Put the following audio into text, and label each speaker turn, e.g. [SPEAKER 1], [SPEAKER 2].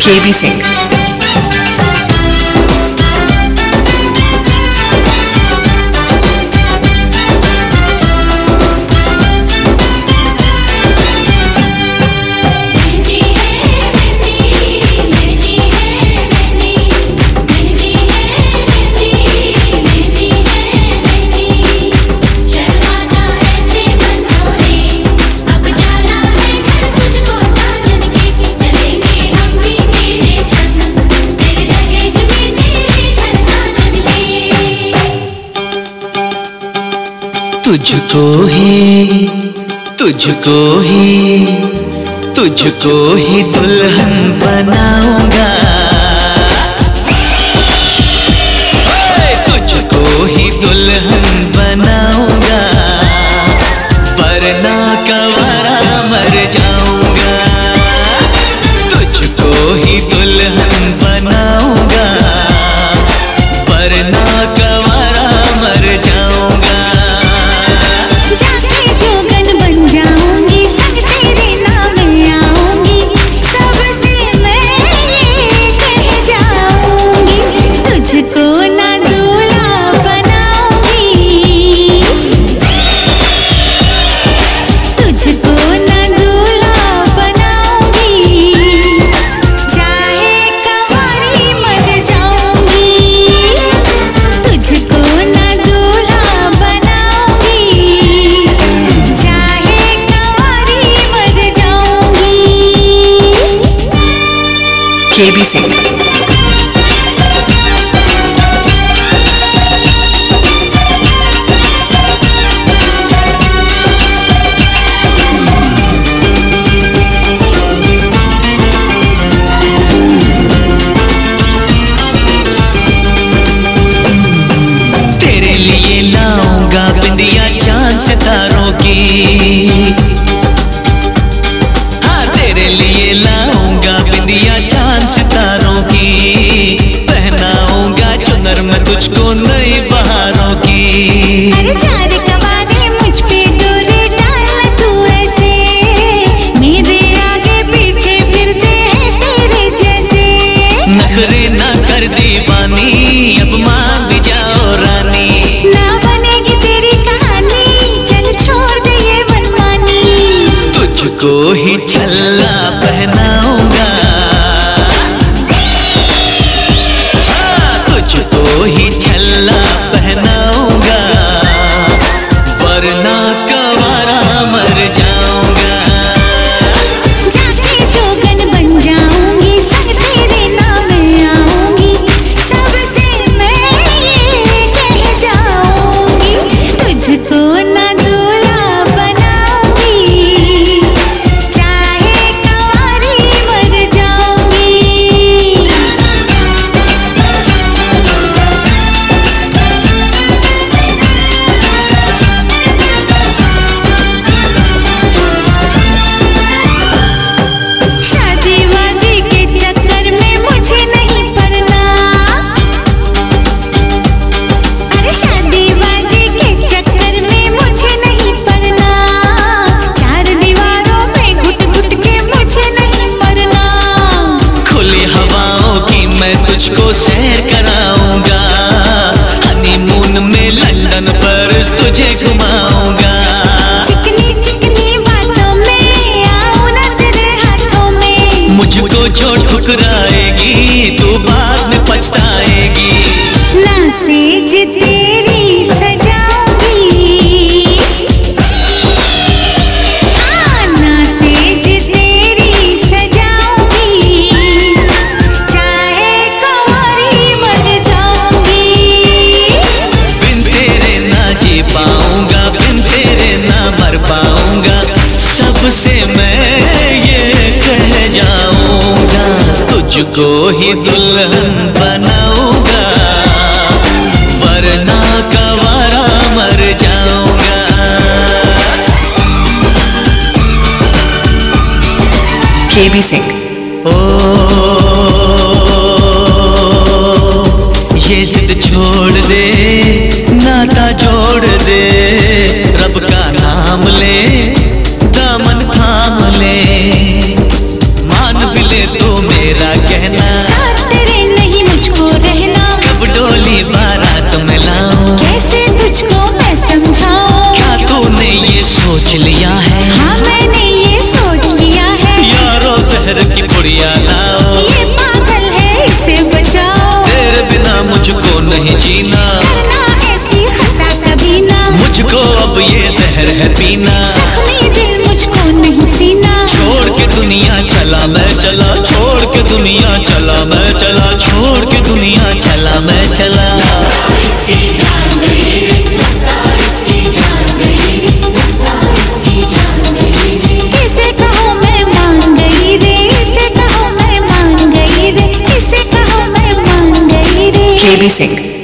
[SPEAKER 1] KB Singh।
[SPEAKER 2] तुझको ही तुझको ही तुझको ही दुल्हन बनाऊंगा, तुझको ही दुल्हन बनाऊंगा, वरना कवारा मर जाऊंगा। तुझको ही दुल्हन बनाऊंगा, वरना कवारा मर जाऊंगा।
[SPEAKER 1] KB Singh।
[SPEAKER 2] तेरे लिए लाऊंगा बिंदिया चांद सितारों की, हाँ तेरे लिए लाऊंगा बिंदिया चांद सितारों की, पहनाऊंगा चुनर में तुझको नई बहारों की।
[SPEAKER 3] अरे चार कवारे मुझ पे डोरे डाल तू ऐसे, मेरे आगे पीछे फिरते हैं तेरे जैसे।
[SPEAKER 2] नखरे ना कर दीवानी, अब मान भी जाओ रानी,
[SPEAKER 3] ना बनेगी तेरी कहानी, चल छोड़ दे ये मनमानी।
[SPEAKER 2] तुझको ही छल्ला पहनाऊंगा, तुझको ही छल्ला पहनाऊंगा, वरना कवारा मर जाऊंगा।
[SPEAKER 3] जाके जोगन बन जाऊंगी, संग तेरे नाम आऊंगी, सबसे मैं ये कह जाऊंगी, तुझको ना दूल्हा बनाऊंगी, चाहे कंवारी मर जाऊंगी। शादी वादी के चक्कर में मुझे नहीं पड़ना, अरे शादी वादी के चक्कर में मुझे नहीं पड़ना, चार दीवारों में घुट घुट के मुझे नहीं मरना।
[SPEAKER 2] खुली हवाओं की मैं तुझको सैर कराऊंगा, हनीमून में लंदन पर तुझे घुमाऊंगा।
[SPEAKER 3] चिकनी चिकनी बातों में आऊं ना तेरे हाथों में,
[SPEAKER 2] मुझको जो ठुकराएगी तू बाद में पछताएगी।
[SPEAKER 3] ना सेज तेरी सजाऊंगी, ना सेज तेरी सजाऊंगी, चाहे कंवारी मर जाऊंगी।
[SPEAKER 2] बिन तेरे ना जी पाऊंगा, बिन तेरे ना मर पाऊंगा, सबसे मैं ये कह जाऊंगा, तुझको ही दुल्हन बनाऊंगा, वरना कवारा मर जाऊंगा।
[SPEAKER 1] KB Singh।
[SPEAKER 2] ओ ये जिद छोड़ दे, नाता जोड़ दे, रब का नाम ले, दामन थाम ले, मान भी ले तो मेरा कह
[SPEAKER 1] KB Singh